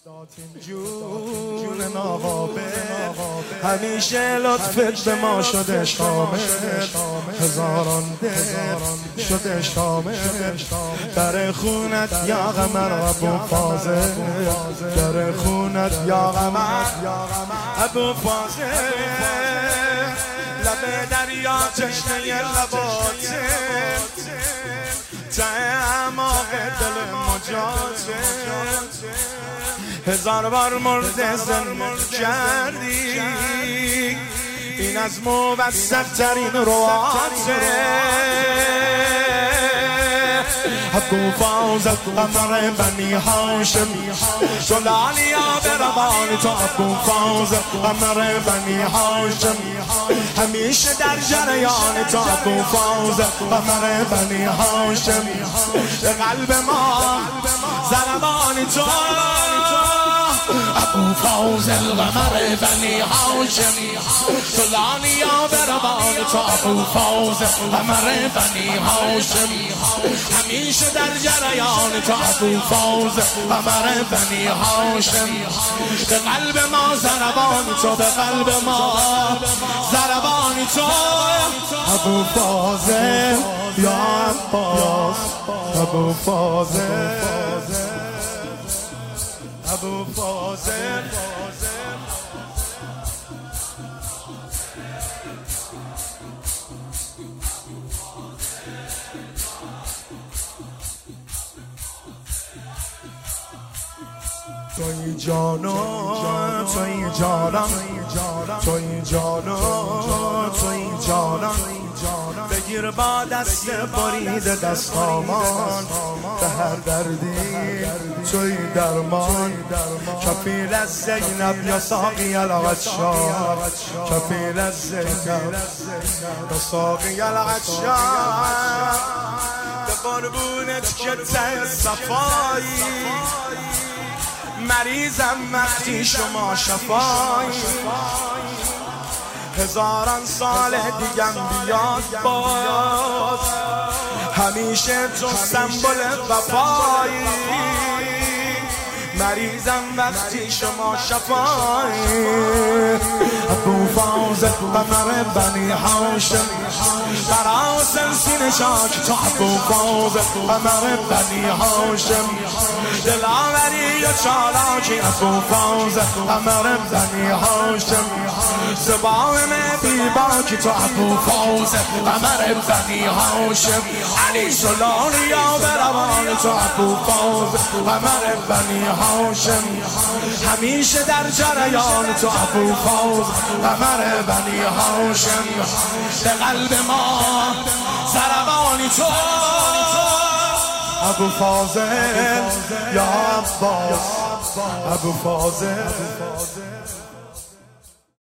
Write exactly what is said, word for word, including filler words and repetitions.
جون ناقابل همیشه لطفت به ما شده شامل، هزاران دل شده شامل در خونت یا قمر ابو فاضل، در خونت یا قمر ابو فاضل، لب دریا چشمه لباته ته اعماق دل مجاته، هزار بار مرده زنده کردی این از موثق ترین رواته، ابو فاضل قمر بنی هاشم جلالیا به روان تو، ابو فاضل قمر بنی هاشم همیشه در جریان تو، ابو فاضل قمر بنی هاشم به قلب ما ضربان تو، ابو فاضل قمر بنی هاشم جلالیا به روان تو، ابو فاضل قمر بنی هاشم همیشه در جریان تو، ابو فاضل قمر بنی هاشم به قلب ما ضربان تو، به قلب ما ضربان تو، ابو فاضل یا عباس، ابو فاضل ابو فاضل توی جانو توی جانم توی جانو توی جانم بگیر با دست برید دستامان به هر دردی توی درمان، کفیل از زینب یا ساقی العطشان، کفیل از زینب یا ساقی العطشان به قربونت که ته صفایی مریضم وقتی شما شفایی، هزاران سال دیگم بیاد باز همیشه تو سمبل وفایی، مریضم وقتی شما شفایی، ابو فاضل قمر بنی هاشم براسن سینه شاک تو، ابو فاضل قمر بنی هاشم دلاوری و چالاکی، ابو فاضل قمر بنی هاشم زبان بی باکی تو، ابو فاضل قمر بنی هاشم علی سلالیا به روان تو، ابو فاضل قمر بنی هاشم همیشه در جریان تو، ابو فاضل قمر بنی هاشم به قلب ما ضربان تو، ابو فاضل یا عباس، ابو فاضل